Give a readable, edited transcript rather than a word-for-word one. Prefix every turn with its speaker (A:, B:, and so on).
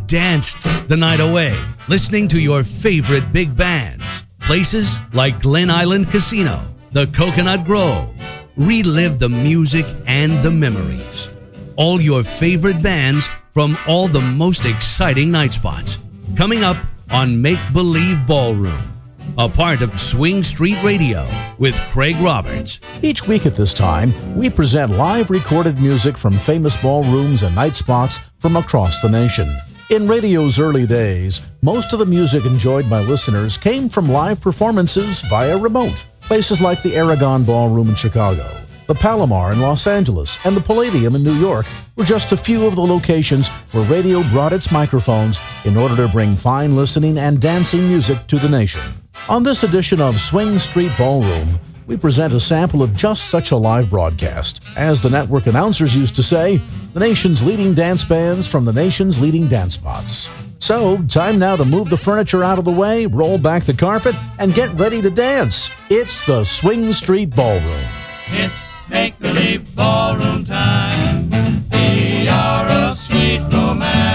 A: danced the night away, listening to your favorite big bands. Places like Glen Island Casino, the Coconut Grove. Relive the music and the memories. All your favorite bands from all the most exciting night spots. Coming up on Make Believe Ballroom, a part of Swing Street Radio with Craig Roberts.
B: Each week at this time, we present live recorded music from famous ballrooms and night spots from across the nation. In radio's early days, most of the music enjoyed by listeners came from live performances via remote. Places like the Aragon Ballroom in Chicago, the Palomar in Los Angeles, and the Palladium in New York were just a few of the locations where radio brought its microphones in order to bring fine listening and dancing music to the nation. On this edition of Swing Street Ballroom, we present a sample of just such a live broadcast. As the network announcers used to say, the nation's leading dance bands from the nation's leading dance spots. So, time now to move the furniture out of the way, roll back the carpet, and get ready to dance. It's the Swing Street Ballroom.
C: It's make-believe ballroom time. We are a sweet romance.